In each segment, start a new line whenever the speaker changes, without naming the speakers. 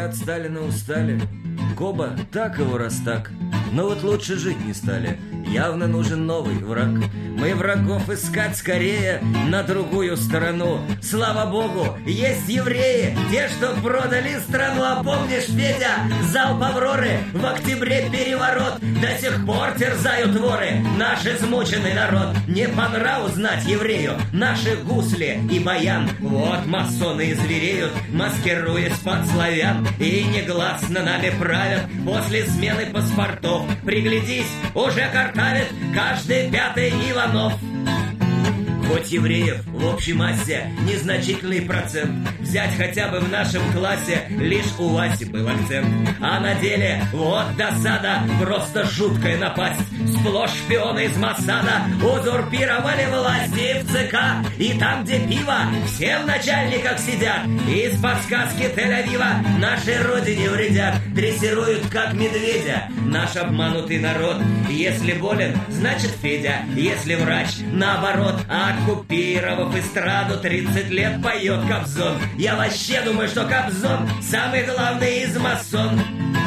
от Сталина устали. Коба так его раз так, но вот лучше жить не стали. Явно нужен новый враг. Мы врагов искать скорее на другую сторону. Слава богу, есть евреи, те, что продали страну. А помнишь, Федя, залп Авроры, в октябре переворот? До сих пор терзают воры наш измученный народ. Не по нраву знать еврею наши гусли и баян. Вот масоны звереют, маскируясь под славян, и негласно нами правят после смены паспортов. Приглядись, уже картавит каждый пятый Иванов. Хоть евреев в общей массе незначительный процент, взять хотя бы в нашем классе лишь у Васи был акцент. А на деле вот досада, просто жуткая напасть. Сплошь шпионы из Моссада узурпировали власти в ЦК. И там, где пиво, все в начальниках сидят. Из подсказки Тель-Авива нашей родине вредят. Дрессируют, как медведя, наш обманутый народ. Если болен, значит Федя, если врач, наоборот. Оккупировав эстраду, 30 лет поет Кобзон. Я вообще думаю, что Кобзон самый главный из масон.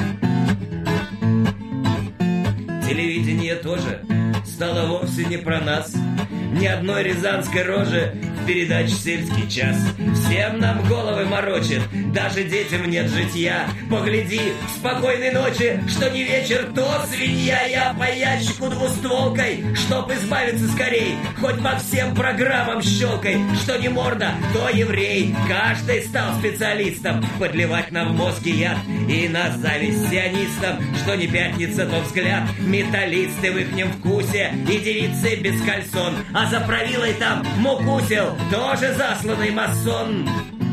Телевидение тоже стало вовсе не про нас. Ни одной рязанской рожи в передаче «Сельский час». Всем нам головы морочит, даже детям нет житья. Погляди, спокойной ночи, что не вечер, то свинья. Я по ящику двустволкой, чтоб избавиться скорей, хоть по всем программам щелкай. Что не морда, то еврей. Каждый стал специалистом подливать нам в мозги яд. И на зависть сионистам, что не пятница, то взгляд. Металлисты в ихнем вкусе и девицы без кальсон. А за правилой там Мукусил, тоже засланный масон.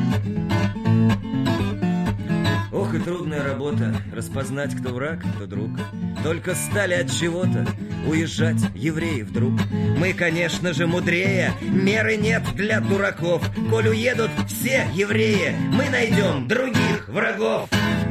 Ох и трудная работа распознать, кто враг, кто друг. Только стали от чего-то уезжать евреи вдруг. Мы, конечно же, мудрее, меры нет для дураков. Коль уедут все евреи, мы найдем других врагов.